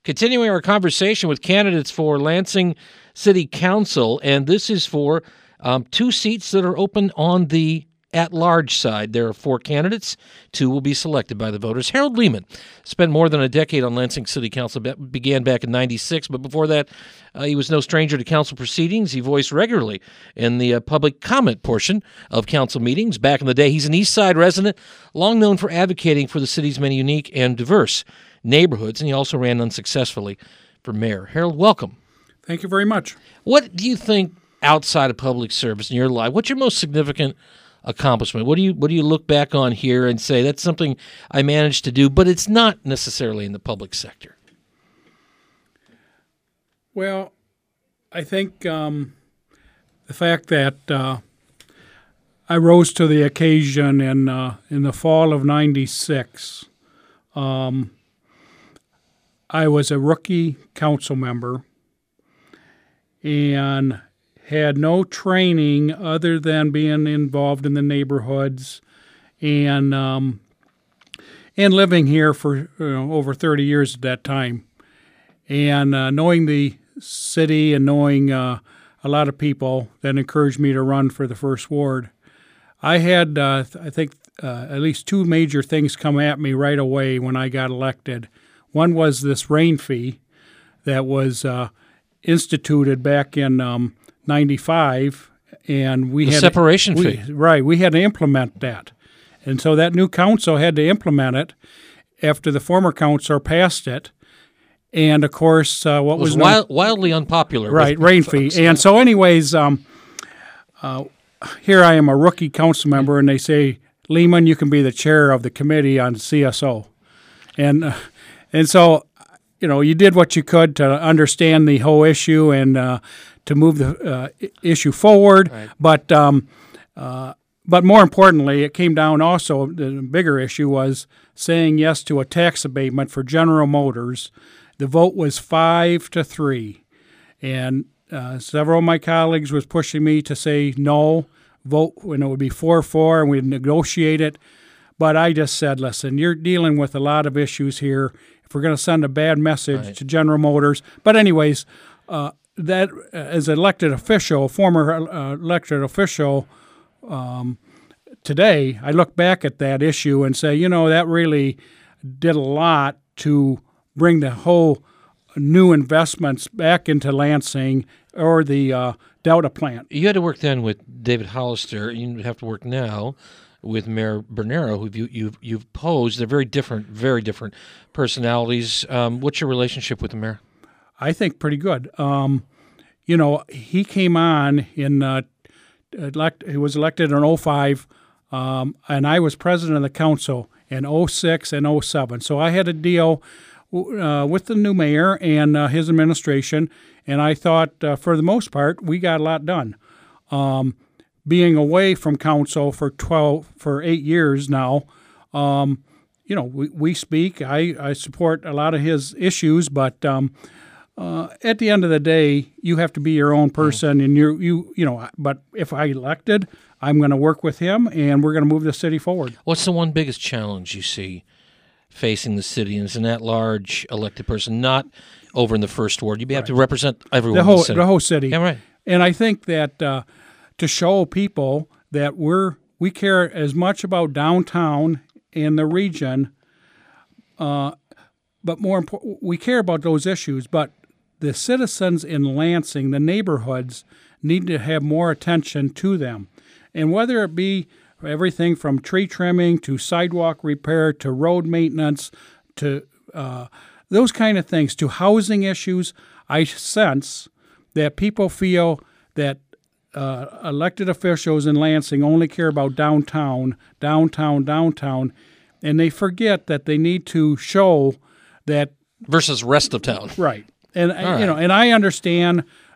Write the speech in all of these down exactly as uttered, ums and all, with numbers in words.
Continuing our conversation with candidates for Lansing City Council, and this is for um, two seats that are open on the at-large side. There are four candidates. Two will be selected by the voters. Harold Lehman spent more than a decade on Lansing City Council, be- began back in ninety-six, but before that, uh, he was no stranger to council proceedings. He voiced regularly in the uh, public comment portion of council meetings. Back in the day, he's an East Side resident, long known for advocating for the city's many unique and diverse neighborhoods, and he also ran unsuccessfully for mayor. Harold, welcome. Thank you very much. What do you think outside of public service in your life? What's your most significant accomplishment? What do you what do you look back on here and say that's something I managed to do, but it's not necessarily in the public sector? Well, I think um, the fact that uh, I rose to the occasion in uh, in the fall of ninety-six. Um, I was a rookie council member and had no training other than being involved in the neighborhoods and um, and living here for you know, over thirty years at that time. And uh, knowing the city and knowing uh, a lot of people that encouraged me to run for the first ward, I had, uh, I think, uh, at least two major things come at me right away when I got elected. One was this rain fee that was uh, instituted back in um, ninety-five, and we the had separation we, fee. Right, we had to implement that, and so that new council had to implement it after the former council passed it, and of course, uh, what It was, was wild, wildly unpopular. right with rain folks. fee, and so anyways, um, uh, here I am, a rookie council member, and they say, Lehman, you can be the chair of the committee on C S O, and uh, and so. You know, you did what you could to understand the whole issue and uh, to move the uh, issue forward. Right. But um, uh, but more importantly, it came down also, the bigger issue was saying yes to a tax abatement for General Motors. The vote was five to three. And uh, several of my colleagues was pushing me to say no, vote when it would be four four, and we'd negotiate it. But I just said, listen, you're dealing with a lot of issues here. If we're going to send a bad message Right. to General Motors. But anyways, uh, that uh, as an elected official, former uh, elected official um, today, I look back at that issue and say, you know, that really did a lot to bring the whole new investments back into Lansing or the uh, Delta plant. You had to work then with David Hollister. You have to work now with Mayor Bernero, who you, you've, you've posed. They're very different, very different personalities. Um, what's your relationship with the mayor? I think pretty good. Um, you know, he came on in, uh, elect, he was elected in oh five, um, and I was president of the council in oh six and oh seven. So I had a deal uh, with the new mayor and uh, his administration, and I thought, uh, for the most part, we got a lot done. Um, being away from council for twelve for eight years now, um, you know, we, we speak. I, I support a lot of his issues, but um, uh, at the end of the day, you have to be your own person, and you you you know. But if I elected, I'm going to work with him, and we're going to move the city forward. What's the one biggest challenge you see facing the city as an at-large elected person, not over in the first ward? You have to represent everyone. The whole in the, city. the whole city. Yeah, right. And I think that uh, to show people that we're we care as much about downtown and the region, uh, but more important, we care about those issues. But the citizens in Lansing, the neighborhoods, need to have more attention to them, and whether it be everything from tree trimming to sidewalk repair to road maintenance to uh, those kind of things to housing issues, I sense that people feel that uh, elected officials in Lansing only care about downtown, downtown, downtown, and they forget that they need to show that Versus rest of town. right. And right. you know, and I understand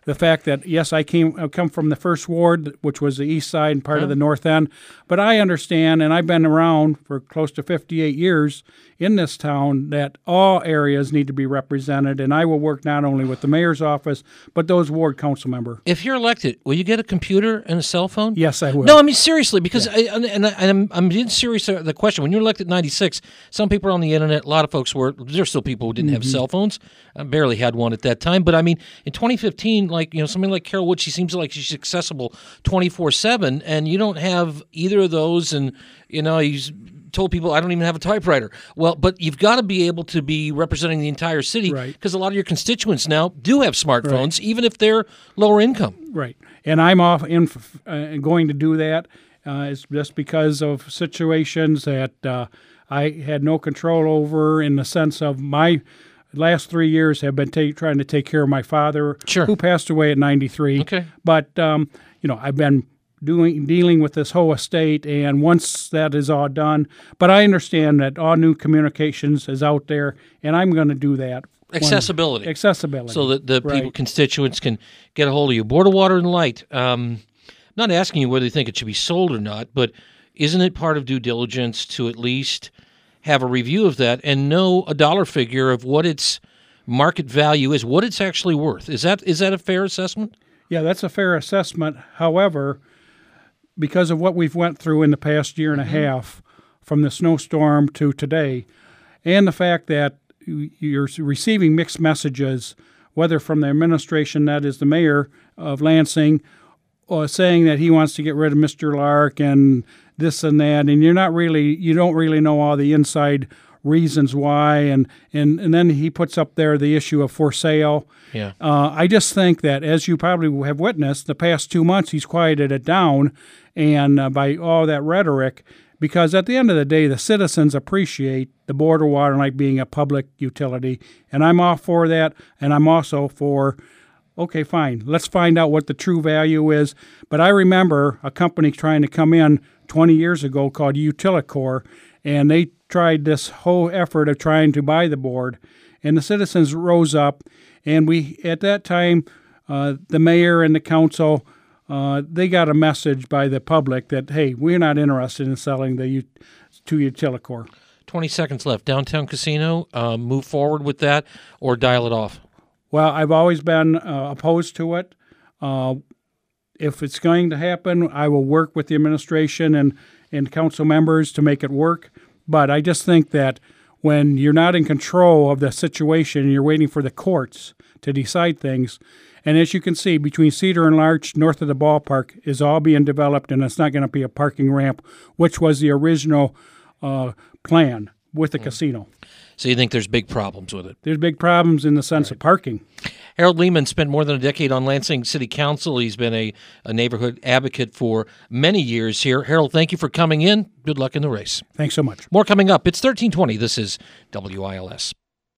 the fact that, yes, I came I come from the first ward, which was the east side and part Yeah. of the north end, but I understand, and I've been around for close to fifty-eight years in this town, that all areas need to be represented, and I will work not only with the mayor's office, but those ward council member. If you're elected, will you get a computer and a cell phone? Yes, I will. No, I mean seriously, because I, and, and, I, and I'm I'm being serious. uh, The question: when you're elected in ninety-six, some people are on the internet. A lot of folks were. There's still people who didn't have cell phones. I barely had one at that time. But I mean, in twenty fifteen, like you know, somebody like Carol Wood, she seems like she's accessible twenty-four seven, and you don't have either of those. And you know, he's told people I don't even have a typewriter. Well, but you've got to be able to be representing the entire city, Right. because a lot of your constituents now do have smartphones, even if they're lower income. Right, and I'm off in uh, going to do that. Uh, it's just because of situations that uh, I had no control over, in the sense of my last three years have been ta- trying to take care of my father, Sure. who passed away at ninety-three. Okay. But um, you know, I've been doing dealing with this whole estate, and once that is all done, but I understand that all new communications is out there, and I'm going to do that. when- Accessibility. accessibility, So that the Right. people, constituents can get a hold of you. Board of Water and Light. Um, not asking you whether you think it should be sold or not, but isn't it part of due diligence to at least have a review of that and know a dollar figure of what its market value is, what it's actually worth? Is that is that a fair assessment? Yeah, that's a fair assessment. However, because of what we've went through in the past year and a half, from the snowstorm to today, and the fact that you're receiving mixed messages, whether from the administration, that is the mayor of Lansing, or saying that he wants to get rid of Mister Lark and this and that, and you're not really, you don't really know all the inside reasons why, and, and, and then he puts up there the issue of for sale. Yeah. Uh, I just think that, as you probably have witnessed, the past two months he's quieted it down, and uh, by all that rhetoric, because at the end of the day, the citizens appreciate the Board of Water and Light being a public utility, and I'm all for that, and I'm also for, okay, fine, let's find out what the true value is. But I remember a company trying to come in twenty years ago called Utilicor, and they tried this whole effort of trying to buy the board, and the citizens rose up, and we, at that time, uh, the mayor and the council, uh, they got a message by the public that, hey, we're not interested in selling the U- to Utilicor. twenty seconds left. Downtown Casino, um, move forward with that or dial it off? Well, I've always been uh, opposed to it. Uh, if it's going to happen, I will work with the administration and, and council members to make it work. But I just think that when you're not in control of the situation and you're waiting for the courts to decide things, and as you can see, between Cedar and Larch, north of the ballpark, is all being developed, and it's not going to be a parking ramp, which was the original uh, plan with the mm. casino. So you think there's big problems with it? There's big problems in the sense right. of parking. Harold Lehman spent more than a decade on Lansing City Council. He's been a, a neighborhood advocate for many years here. Harold, thank you for coming in. Good luck in the race. Thanks so much. More coming up. It's thirteen twenty. This is W I L S.